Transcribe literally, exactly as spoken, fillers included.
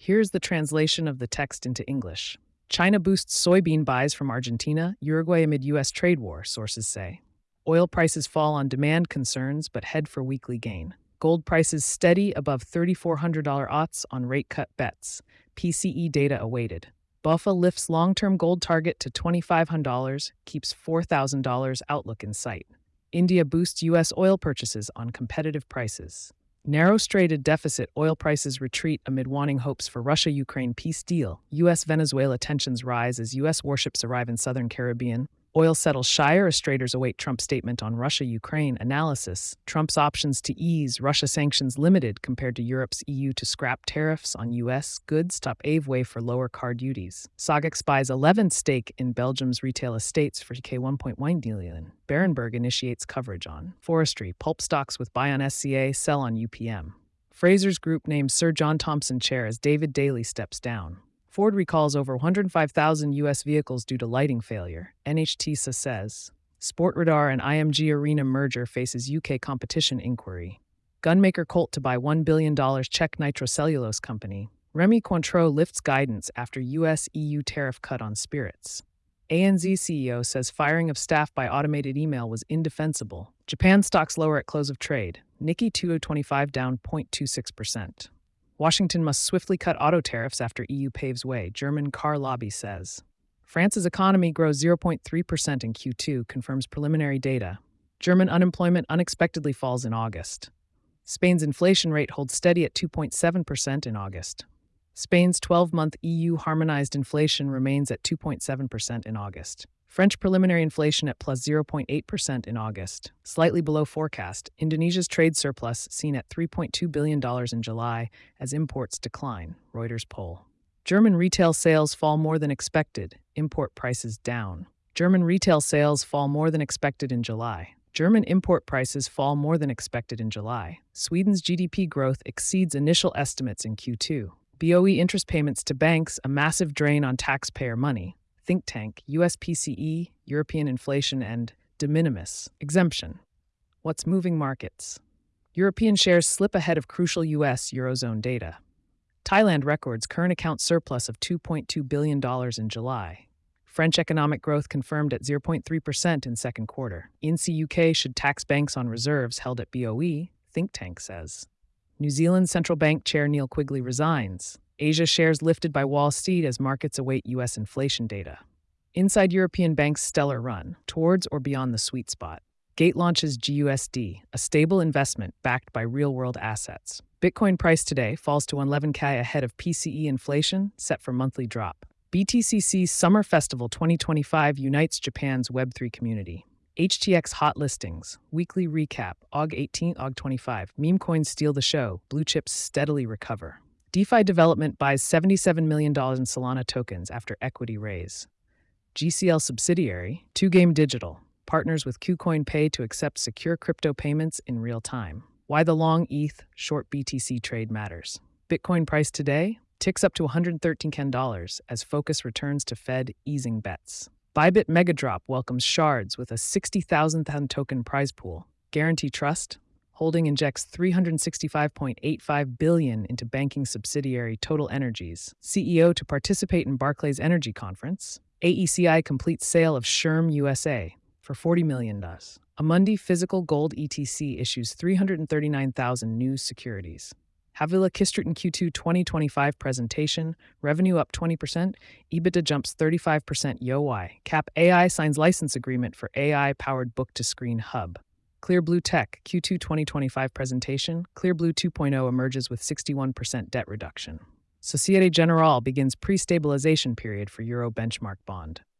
Here's the translation of the text into English. China boosts soybean buys from Argentina, Uruguay amid U S trade war, sources say. Oil prices fall on demand concerns but head for weekly gain. Gold prices steady above three thousand four hundred dollars odds on rate cut bets. P C E data awaited. B O F A lifts long-term gold target to two thousand five hundred dollars, keeps four thousand dollars outlook in sight. India boosts U S oil purchases on competitive prices. Narrow-strated deficit oil prices retreat amid waning hopes for Russia-Ukraine peace deal. U S-Venezuela tensions rise as U S warships arrive in southern Caribbean. Oil settles shyer as traders await Trump statement on Russia-Ukraine analysis. Trump's options to ease Russia sanctions limited compared to Europe's E U to scrap tariffs on U S goods top pave way for lower car duties. Soggex buys eleventh stake in Belgium's retail estates for one point one billion. Berenberg initiates coverage on forestry. Pulp stocks with buy on S C A, sell on U P M. Frasers Group names Sir John Thompson chair as David Daly steps down. Ford recalls over one hundred five thousand U S vehicles due to lighting failure, N H T S A says. Sportradar and I M G Arena merger faces U K competition inquiry. Gunmaker Colt to buy one billion dollars Czech nitrocellulose company. Remy Cointreau lifts guidance after U S E U tariff cut on spirits. A N Z C E O says firing of staff by automated email was indefensible. Japan stocks lower at close of trade. Nikkei two thousand twenty-five down zero point two six percent. Washington must swiftly cut auto tariffs after E U paves way, German car lobby says. France's economy grows zero point three percent in Q two, confirms preliminary data. German unemployment unexpectedly falls in August. Spain's inflation rate holds steady at two point seven percent in August. Spain's twelve-month E U harmonized inflation remains at two point seven percent in August. French preliminary inflation at plus zero point eight percent in August, slightly below forecast. Indonesia's trade surplus seen at three point two billion dollars in July as imports decline, Reuters poll. German retail sales fall more than expected, import prices down. German retail sales fall more than expected in July. German import prices fall more than expected in July. Sweden's G D P growth exceeds initial estimates in Q two. B O E interest payments to banks, a massive drain on taxpayer money. Think tank, U S P C E, European inflation and de minimis exemption. What's moving markets? European shares slip ahead of crucial U S Eurozone data. Thailand records current account surplus of two point two billion dollars in July. French economic growth confirmed at zero point three percent in second quarter. I N S E U K should tax banks on reserves held at B O E, think tank says. New Zealand Central Bank Chair Neil Quigley resigns. Asia shares lifted by Wall Street as markets await U S inflation data. Inside European banks' stellar run, towards or beyond the sweet spot. Gate launches G U S D, a stable investment backed by real-world assets. Bitcoin price today falls to eleven K ahead of P C E inflation, set for monthly drop. B T C C's Summer Festival twenty twenty-five unites Japan's Web three community. H T X hot listings, weekly recap, August eighteenth, August twenty-fifth. Meme coins steal the show, blue chips steadily recover. DeFi Development buys seventy-seven million dollars in Solana tokens after equity raise. G C L subsidiary, two game Digital, partners with KuCoin Pay to accept secure crypto payments in real time. Why the long E T H, short B T C trade matters. Bitcoin price today ticks up to one hundred thirteen K dollars as focus returns to Fed easing bets. Bybit Megadrop welcomes Shards with a sixty thousand token prize pool. Guarantee Trust Holding injects three hundred sixty-five point eight five billion dollars into banking subsidiary Total Energies. C E O to participate in Barclays Energy Conference. A E C I completes sale of Sherm U S A for forty million dollars. Amundi Physical Gold E T C issues three hundred thirty-nine thousand new securities. Havila Kystruten Q two twenty twenty-five presentation, revenue up twenty percent, EBITDA jumps thirty-five percent Y O Y. Cap A I signs license agreement for A I-powered book-to-screen hub. Clearblue Tech Q two twenty twenty-five presentation, Clearblue two point oh emerges with sixty-one percent debt reduction. Societe Generale begins pre-stabilization period for Euro benchmark bond.